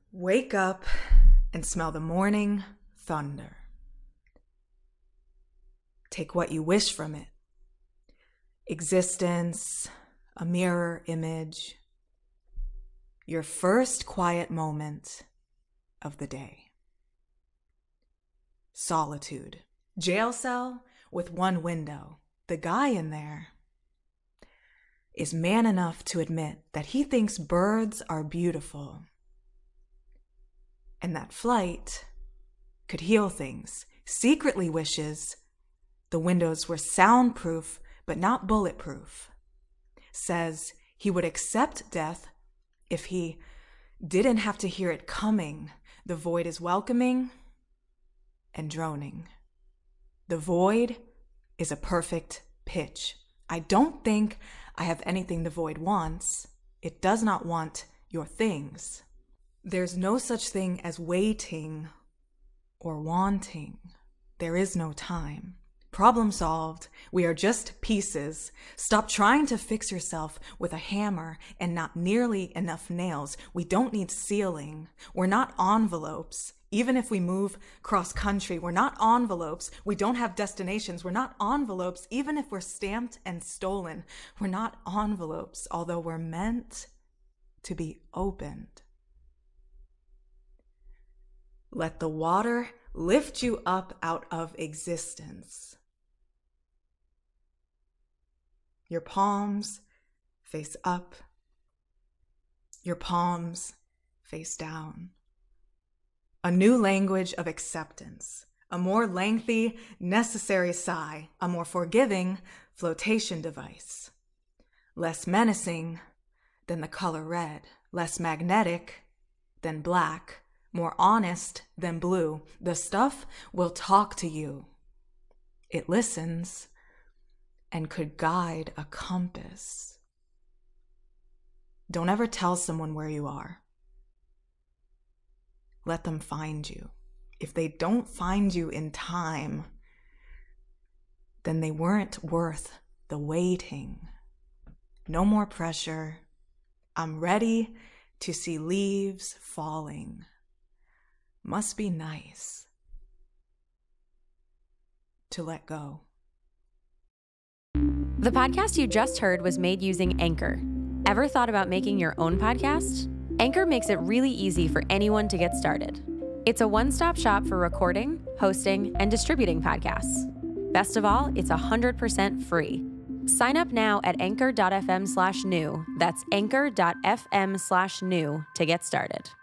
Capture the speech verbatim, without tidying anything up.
Wake up and smell the morning thunder. Take what you wish from it. Existence, a mirror image, your first quiet moment of the day. Solitude. Jail cell with one window. The guy in there is man enough to admit that he thinks birds are beautiful and that flight could heal things. Secretly wishes the windows were soundproof but not bulletproof. Says he would accept death if he didn't have to hear it coming. The void is welcoming and droning. The void is a perfect pitch. I don't think I have anything the void wants. It does not want your things. There's no such thing as waiting or wanting. There is no time. Problem solved. We are just pieces. Stop trying to fix yourself with a hammer and not nearly enough nails. We don't need ceiling. We're not envelopes. Even if we move cross country, we're not envelopes. We don't have destinations. We're not envelopes. Even if we're stamped and stolen, we're not envelopes, although we're meant to be opened. Let the water lift you up out of existence. Your palms face up. Your palms face down. A new language of acceptance. A more lengthy, necessary sigh. A more forgiving flotation device. Less menacing than the color red. Less magnetic than black. More honest than blue. The stuff will talk to you. It listens and could guide a compass. Don't ever tell someone where you are. Let them find you. If they don't find you in time, then they weren't worth the waiting. No more pressure. I'm ready to see leaves falling. Must be nice to let go. The podcast you just heard was made using Anchor. Ever thought about making your own podcast? Anchor makes it really easy for anyone to get started. It's a one-stop shop for recording, hosting, and distributing podcasts. Best of all, it's one hundred percent free. Sign up now at anchor.fm slash new. That's anchor.fm slash new to get started.